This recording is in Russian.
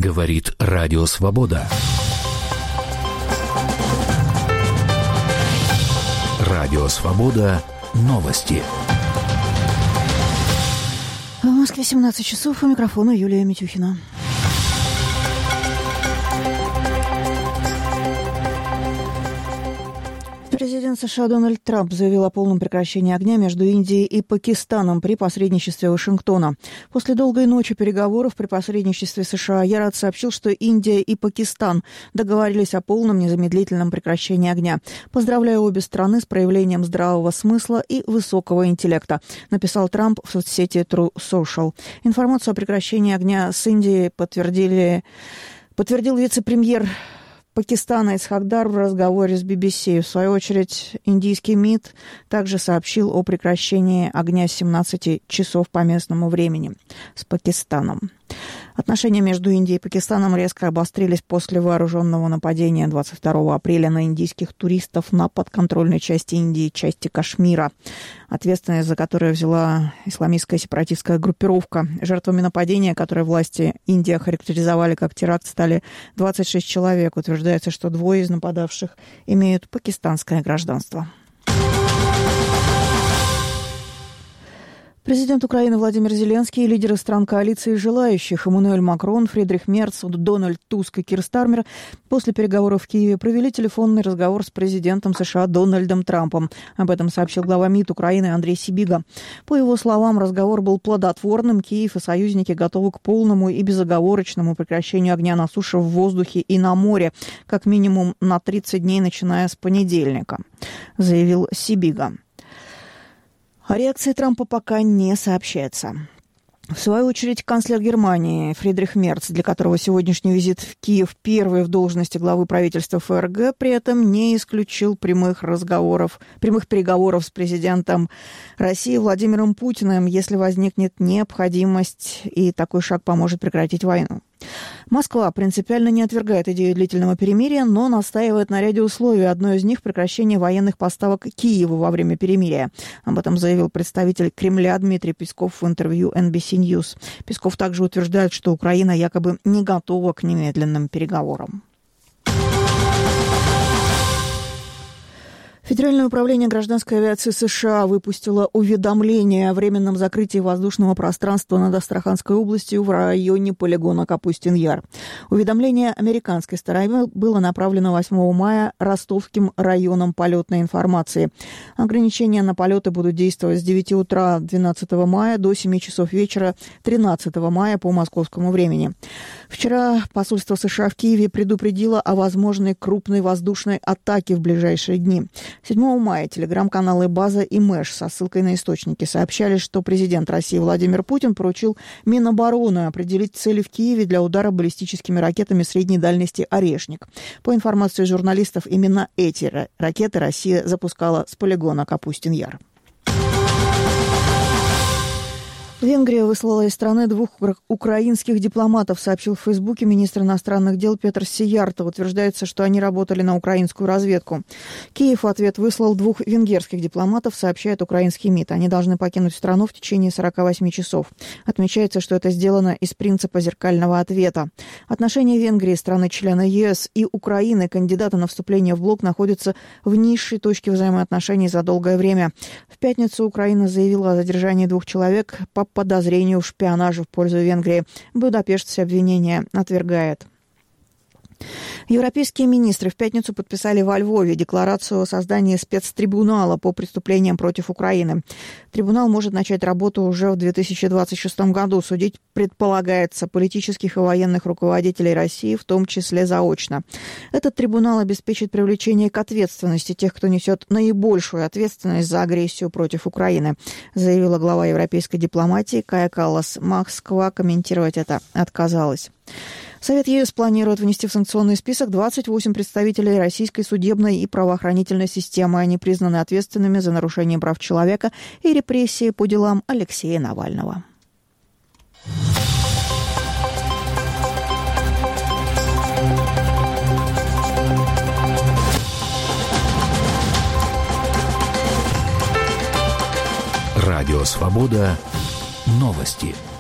Говорит Радио Свобода. Радио Свобода. Новости. В Москве 17 часов. У микрофона Юлия Митюхина. Президент США Дональд Трамп заявил о полном прекращении огня между Индией и Пакистаном при посредничестве Вашингтона. После долгой ночи переговоров при посредничестве США Ярад сообщил, что Индия и Пакистан договорились о полном незамедлительном прекращении огня. «Поздравляю обе страны с проявлением здравого смысла и высокого интеллекта», написал Трамп в соцсети True Social. Информацию о прекращении огня с Индией подтвердил вице-премьер Пакистана Исхак Дар в разговоре с BBC. В свою очередь, индийский МИД также сообщил о прекращении огня с 17 часов по местному времени с Пакистаном. Отношения между Индией и Пакистаном резко обострились после вооруженного нападения 22 апреля на индийских туристов на подконтрольной части Индии, части Кашмира, ответственность за которое взяла исламистская сепаратистская группировка. Жертвами нападения, которое власти Индии охарактеризовали как теракт, стали 26 человек. Утверждается, что двое из нападавших имеют пакистанское гражданство. Президент Украины Владимир Зеленский и лидеры стран коалиции желающих Эммануэль Макрон, Фридрих Мерц, Дональд Туск и Кир Стармер после переговоров в Киеве провели телефонный разговор с президентом США Дональдом Трампом. Об этом сообщил глава МИД Украины Андрей Сибига. По его словам, разговор был плодотворным. Киев и союзники готовы к полному и безоговорочному прекращению огня на суше, в воздухе и на море, как минимум на 30 дней, начиная с понедельника, заявил Сибига. О реакции Трампа пока не сообщается. В свою очередь, канцлер Германии Фридрих Мерц, для которого сегодняшний визит в Киев первый в должности главы правительства ФРГ, при этом не исключил прямых переговоров с президентом России Владимиром Путиным, если возникнет необходимость, и такой шаг поможет прекратить войну. Москва принципиально не отвергает идею длительного перемирия, но настаивает на ряде условий. Одно из них – прекращение военных поставок Киеву во время перемирия. Об этом заявил представитель Кремля Дмитрий Песков в интервью NBC News. Песков также утверждает, что Украина якобы не готова к немедленным переговорам. Федеральное управление гражданской авиации США выпустило уведомление о временном закрытии воздушного пространства над Астраханской областью в районе полигона Капустин-Яр. Уведомление американской стороны было направлено 8 мая Ростовским районом полетной информации. Ограничения на полеты будут действовать с 9 утра 12 мая до 7 часов вечера 13 мая по московскому времени. Вчера посольство США в Киеве предупредило о возможной крупной воздушной атаке в ближайшие дни. 7 мая телеграм-каналы «База» и «Мэш» со ссылкой на источники сообщали, что президент России Владимир Путин поручил Минобороны определить цели в Киеве для удара баллистическими ракетами средней дальности «Орешник». По информации журналистов, именно эти ракеты Россия запускала с полигона Капустин-Яр. Венгрия выслала из страны 2 украинских дипломатов, сообщил в Фейсбуке министр иностранных дел Петр Сиярто. Утверждается, что они работали на украинскую разведку. Киев в ответ выслал 2 венгерских дипломатов, сообщает украинский МИД. Они должны покинуть страну в течение 48 часов. Отмечается, что это сделано из принципа зеркального ответа. Отношения Венгрии, страны-члена ЕС, и Украины, кандидата на вступление в блок, находятся в низшей точке взаимоотношений за долгое время. В пятницу Украина заявила о задержании 2 человек по подозрению в шпионаже в пользу Венгрии. Будапешт все обвинения отвергает. Европейские министры в пятницу подписали во Львове декларацию о создании спецтрибунала по преступлениям против Украины. Трибунал может начать работу уже в 2026 году. Судить предполагается политических и военных руководителей России, в том числе заочно. Этот трибунал обеспечит привлечение к ответственности тех, кто несет наибольшую ответственность за агрессию против Украины, заявила глава европейской дипломатии Кая Каллас. Москва комментировать это отказалась. Совет ЕС планирует внести в санкционный список 28 представителей российской судебной и правоохранительной системы. Они признаны ответственными за нарушение прав человека и репрессии по делам Алексея Навального. Радио Свобода. Новости.